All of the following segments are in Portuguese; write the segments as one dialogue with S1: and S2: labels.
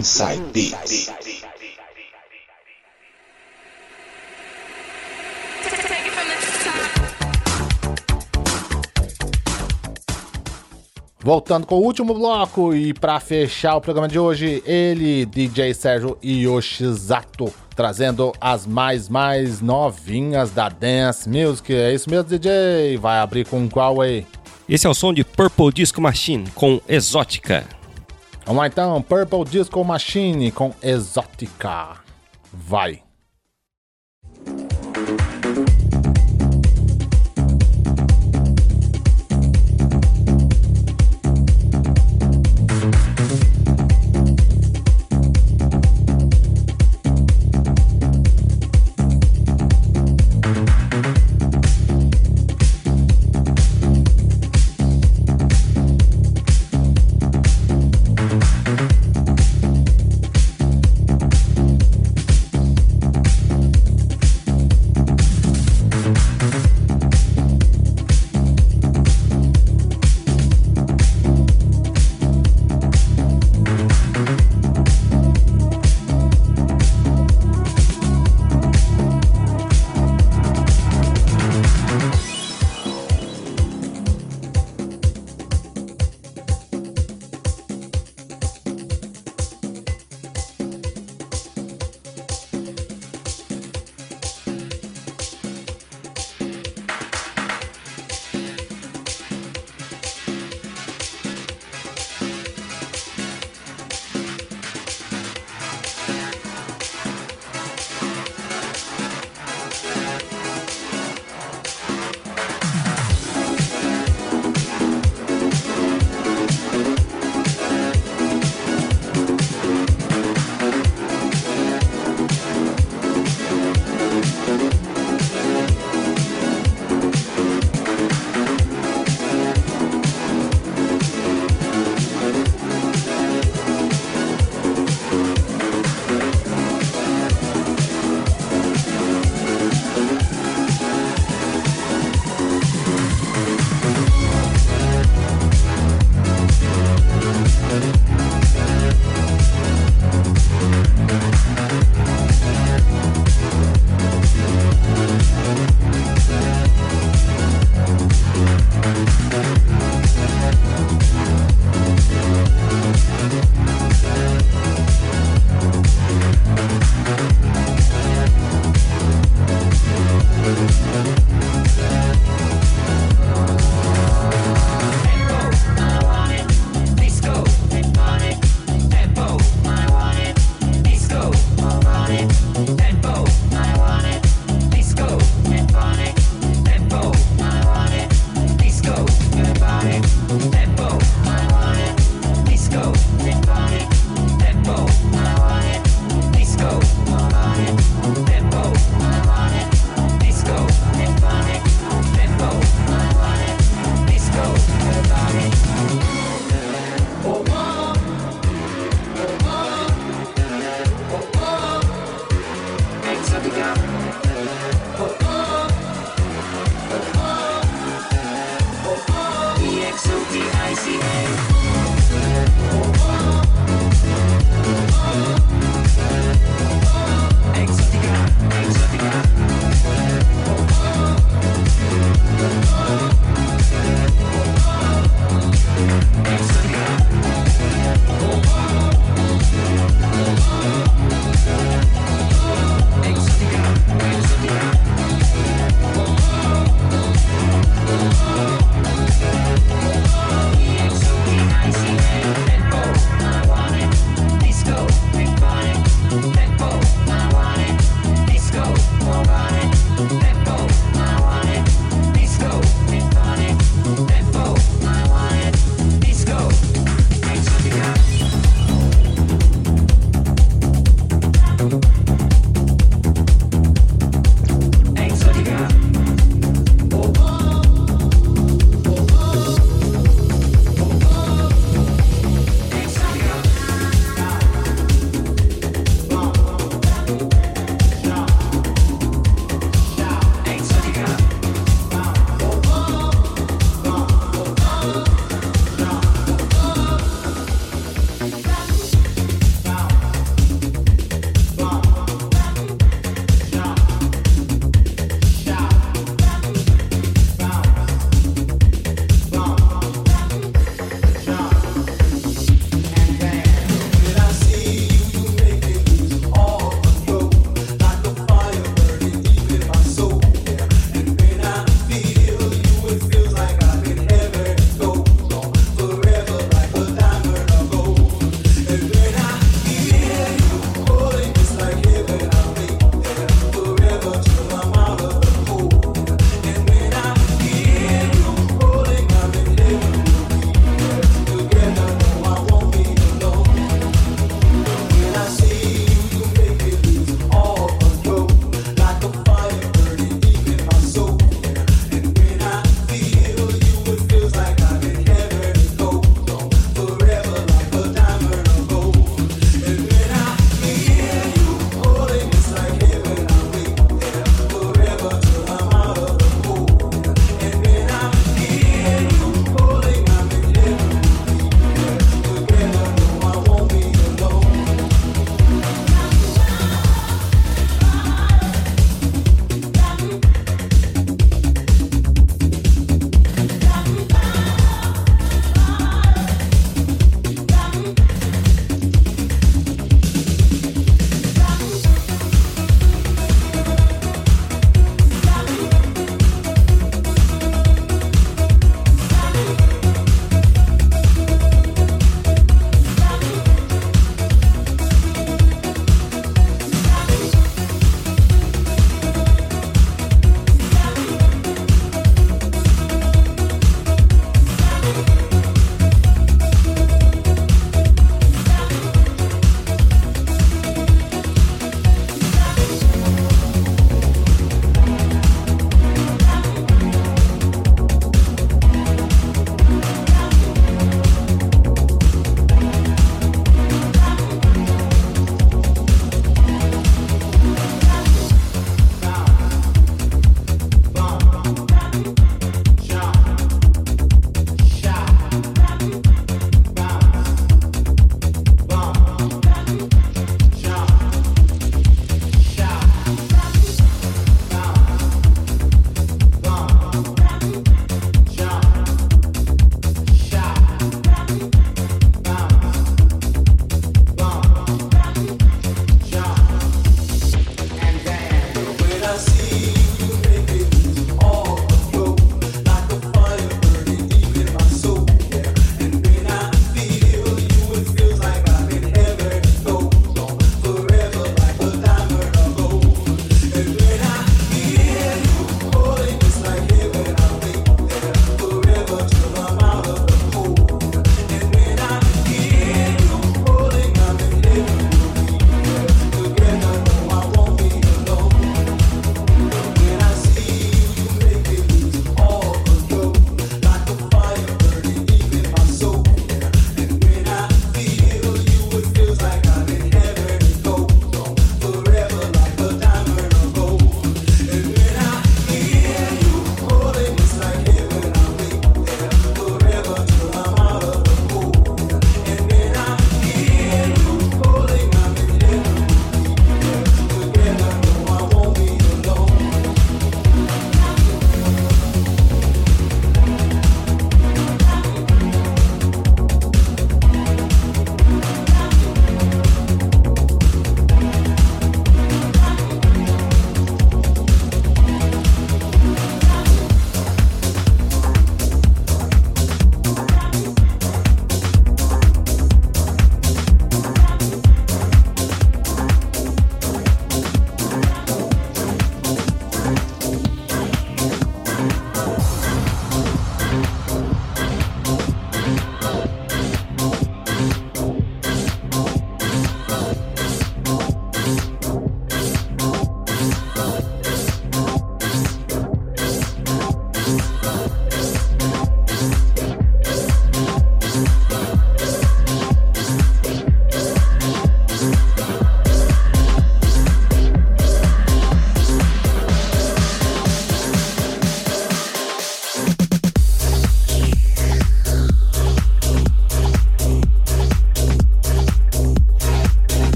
S1: Inside Beats.
S2: Voltando com o último bloco e para fechar o programa de hoje, ele, DJ Sérgio Yoshizato, trazendo as mais novinhas da Dance Music. É isso mesmo, DJ? Vai abrir com qual aí?
S3: Esse é o som de Purple Disco Machine com Exótica.
S2: Vamos lá então, Purple Disco Machine com Exótica. Vai!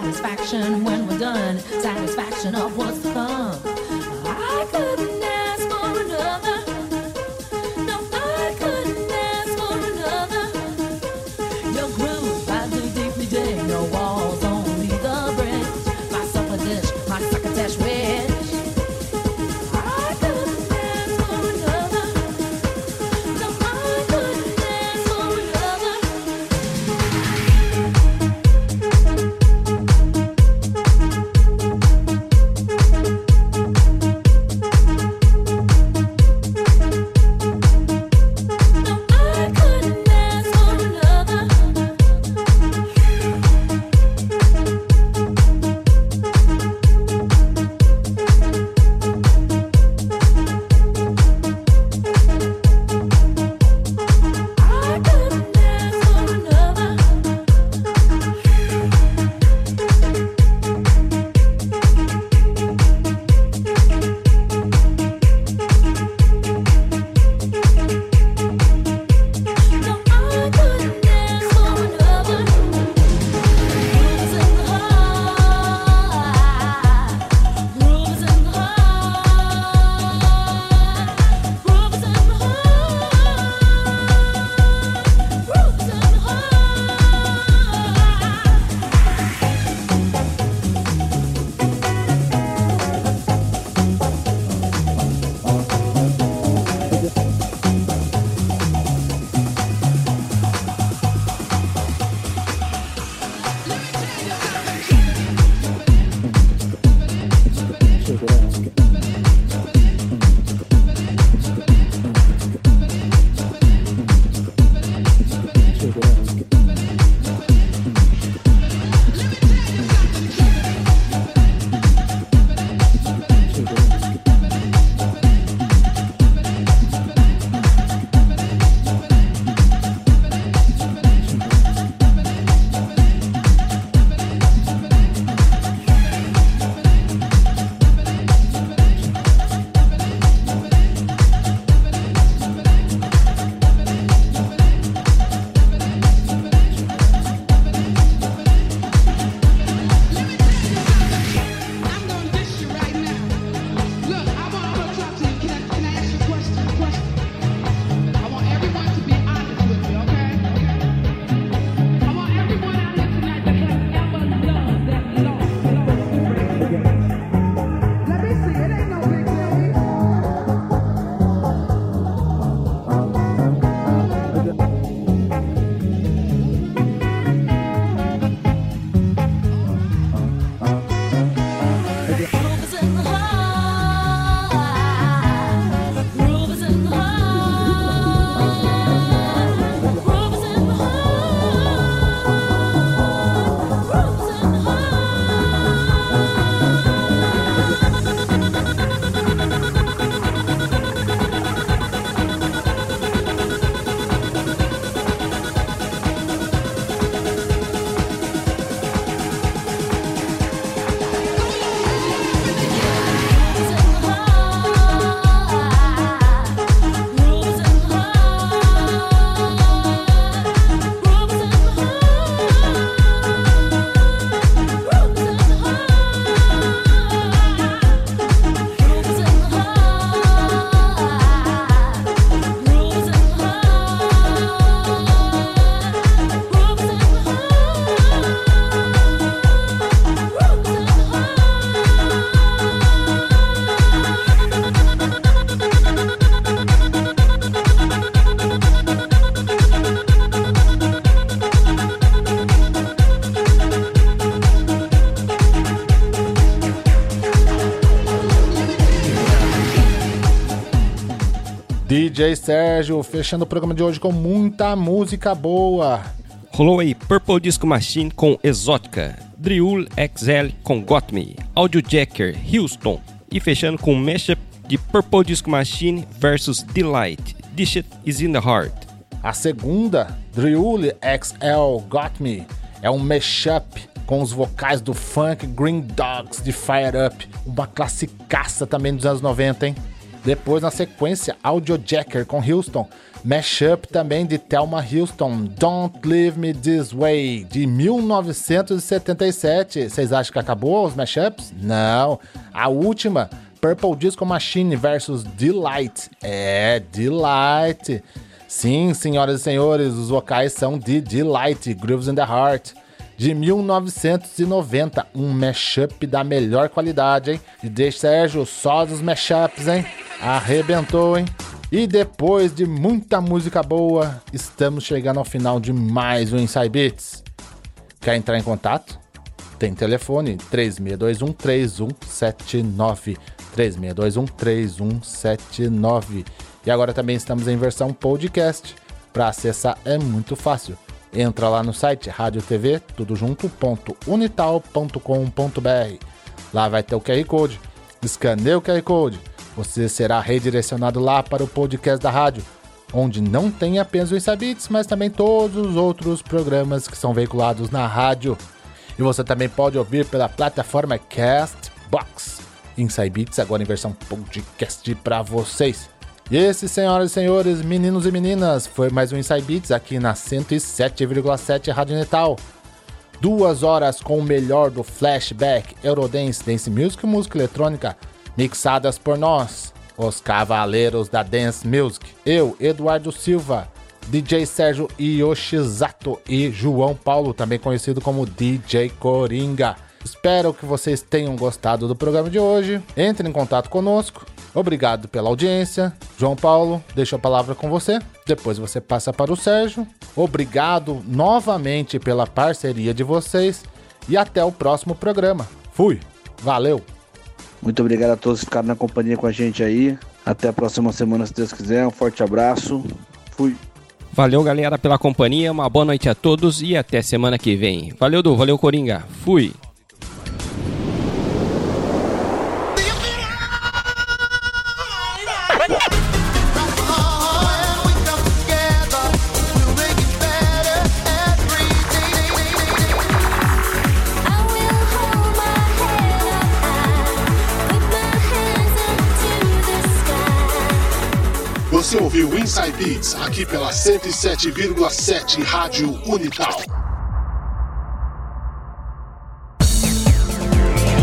S1: satisfaction when we're done, satisfaction of what's to come. I couldn't ask for another. No, I couldn't ask for another. Your groove, I do deeply dig. No walls, only the bridge. My supper dish, my succotash wish. I couldn't ask for another. No, I couldn't ask for another.
S2: DJ Sérgio, fechando o programa de hoje com muita música boa.
S3: Rolou aí Purple Disco Machine com Exótica, Driul XL com Got Me, Audiojacker, Houston e fechando com um mashup de Purple Disco Machine vs Delight, This Shit Is In The Heart.
S2: A segunda, Driul XL Got Me, é um mashup com os vocais do funk Green Dogs de Fire Up, uma classicaça também dos anos 90, hein? Depois, na sequência, Audiojacker com Houston. Mashup também de Thelma Houston, Don't Leave Me This Way, de 1977. Vocês acham que acabou os mashups? Não. A última, Purple Disco Machine versus Delight. Delight. Sim, senhoras e senhores, os vocais são de Delight, Grooves in the Heart, de 1990. Um mashup da melhor qualidade, hein? DJ Sérgio, só dos mashups, hein? Arrebentou, hein? E depois de muita música boa, estamos chegando ao final de mais um Inside Beats. Quer entrar em contato? Tem telefone 3621-3179, 3621-3179. E agora também estamos em versão podcast. Para acessar é muito fácil. Entra lá no site radiotv, tudo junto.unital.com.br. Lá vai ter o QR Code. Escaneia o QR Code. Você será redirecionado lá para o podcast da rádio, onde não tem apenas o Inside Beats, mas também todos os outros programas que são veiculados na rádio. E você também pode ouvir pela plataforma Castbox. Inside Beats agora em versão podcast para vocês. E esse, senhoras e senhores, meninos e meninas, foi mais um Inside Beats aqui na 107,7 Rádio Unital. 2 horas com o melhor do flashback, Eurodance, Dance Music e música eletrônica, mixadas por nós, os cavaleiros da Dance Music. Eu, Eduardo Silva, DJ Sérgio Yoshizato e João Paulo, também conhecido como DJ Coringa. Espero que vocês tenham gostado do programa de hoje. Entre em contato conosco. Obrigado pela audiência. João Paulo, deixo a palavra com você. Depois você passa para o Sérgio. Obrigado novamente pela parceria de vocês. E até o próximo programa. Fui. Valeu.
S4: Muito obrigado a todos que ficaram na companhia com a gente aí. Até a próxima semana, se Deus quiser. Um forte abraço. Fui.
S3: Valeu, galera, pela companhia. Uma boa noite a todos e até semana que vem. Valeu, Du. Valeu, Coringa. Fui.
S5: Você ouviu Inside Beats aqui pela 107,7 Rádio Unital.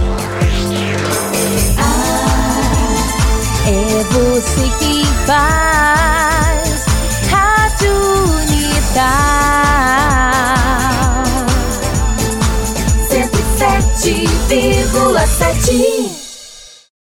S1: É você que vai.